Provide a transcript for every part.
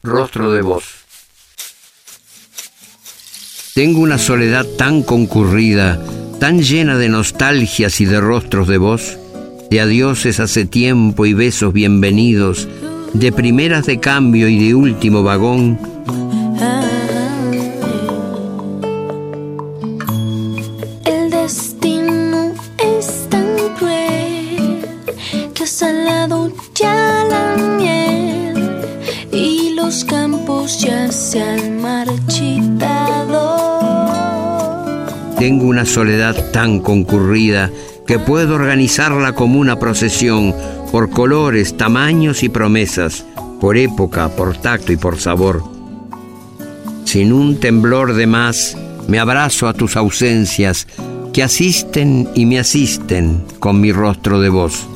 rostro de vos. Tengo una soledad tan concurrida, tan llena de nostalgias y de rostros de vos, de adioses hace tiempo y besos bienvenidos, de primeras de cambio y de último vagón. El destino es tan cruel que ha salado ya la miel y los campos ya se han marchitado. Tengo una soledad tan concurrida que puedo organizarla como una procesión, por colores, tamaños y promesas, por época, por tacto y por sabor. Sin un temblor de más, me abrazo a tus ausencias, que asisten y me asisten con mi rostro de voz.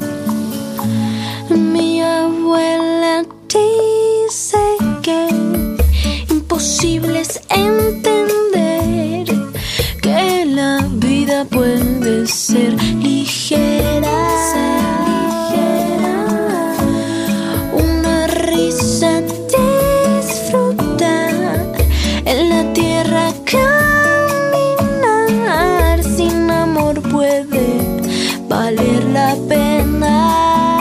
Mi abuela dice que imposible es entender que la vida puede ser ligera. Una risa disfrutar, en la tierra caminar, sin amor puede valer la pena.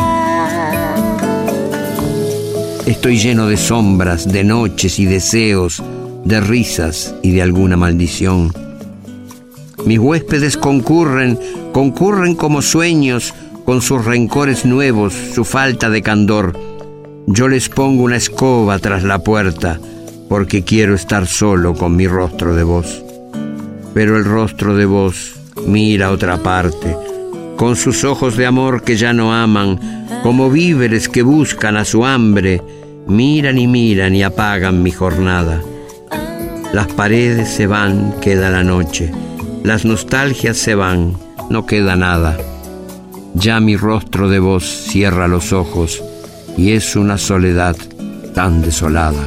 Estoy lleno de sombras, de noches y deseos, de risas y de alguna maldición. Mis huéspedes concurren como sueños, con sus rencores nuevos, su falta de candor. Yo les pongo una escoba tras la puerta, porque quiero estar solo con mi rostro de vos. Pero el rostro de vos mira a otra parte, con sus ojos de amor que ya no aman, como víveres que buscan a su hambre, miran y apagan mi jornada. Las paredes se van, queda la noche. Las nostalgias se van, no queda nada. Ya mi rostro de vos cierra los ojos y es una soledad tan desolada.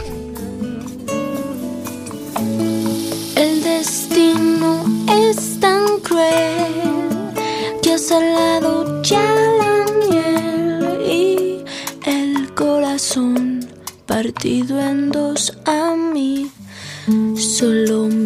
El destino es tan cruel que ha salado ya la miel y el corazón partido en dos a mí solo me